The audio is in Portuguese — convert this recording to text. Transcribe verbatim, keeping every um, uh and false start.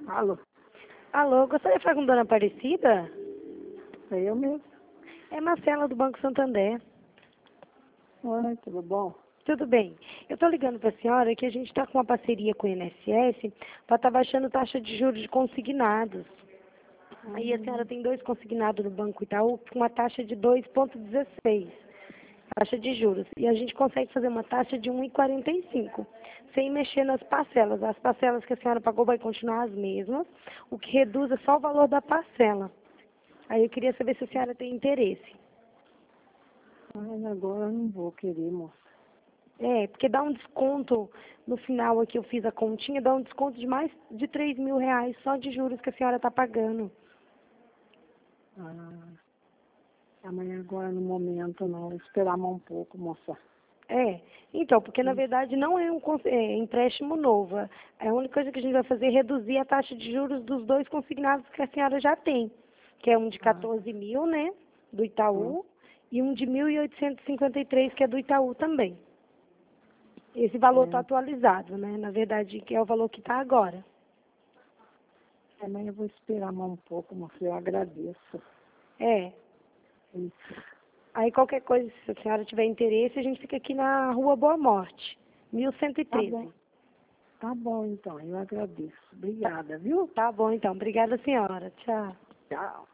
Alô, Alô, gostaria de falar com Dona Aparecida? sou eu mesmo. É Marcela do Banco Santander. Oi, tudo bom? Tudo bem. Eu estou ligando para a senhora que a gente está com uma parceria com o I N S S para estar baixando taxa de juros de consignados. Aí a senhora tem dois consignados no Banco Itaú com uma taxa de dois vírgula dezesseis, taxa de juros. E a gente consegue fazer uma taxa de um vírgula quarenta e cinco, sem mexer nas parcelas. As parcelas que a senhora pagou vai continuar as mesmas, o que reduz é só o valor da parcela. Aí eu queria saber se a senhora tem interesse. Ai, agora eu não vou querer, moça. É, porque dá um desconto, no final aqui eu fiz a continha, dá um desconto de mais de três mil reais só de juros que a senhora está pagando. Ah, amanhã agora no momento não, vou esperar mais um pouco, moça. É, então, porque na Hum. verdade não é um cons- é, empréstimo novo. A única coisa que a gente vai fazer é reduzir a taxa de juros dos dois consignados que a senhora já tem, que é um de Ah, quatorze mil, né, do hum. Itaú, e um de mil oitocentos e cinquenta e três, que é do Itaú também. Esse valor está É, atualizado, né, na verdade, que é o valor que está agora. amanhã eu vou esperar mais um pouco, moça, eu agradeço. É. Isso. Aí qualquer coisa, se a senhora tiver interesse, a gente fica aqui na Rua Boa Morte, mil cento e Tá bom, treze. tá bom então, eu agradeço. Tá, Obrigada, viu? tá bom então. Obrigada, senhora. Tchau. Tchau.